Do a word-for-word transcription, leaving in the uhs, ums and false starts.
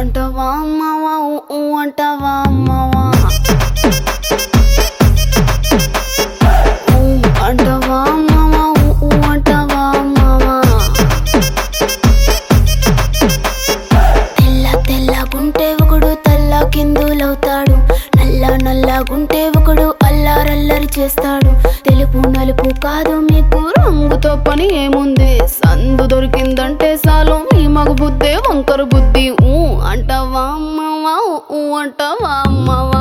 అంటవా అమ్మవా ఊ అంటవా అమ్మవా ఊ అంటవా అమ్మవా ఊ అంటవా అమ్మవా తెల్ల తెల్లగుంటే ఒకడు తెల్ల కిందులవుతాడు నల్ల నల్లగుంటే ఒకడు అల్లారల్లరి చేస్తాడు తెలుపు నలుపు కాదు మీకు రంగుతో పని ఏముంది సందు దొరికిందంటే సాలు మీ మగ బుద్ధే వంకర బుద్ధి ఊ అంటవా అమ్మవా ఊ అంటవా అమ్మవా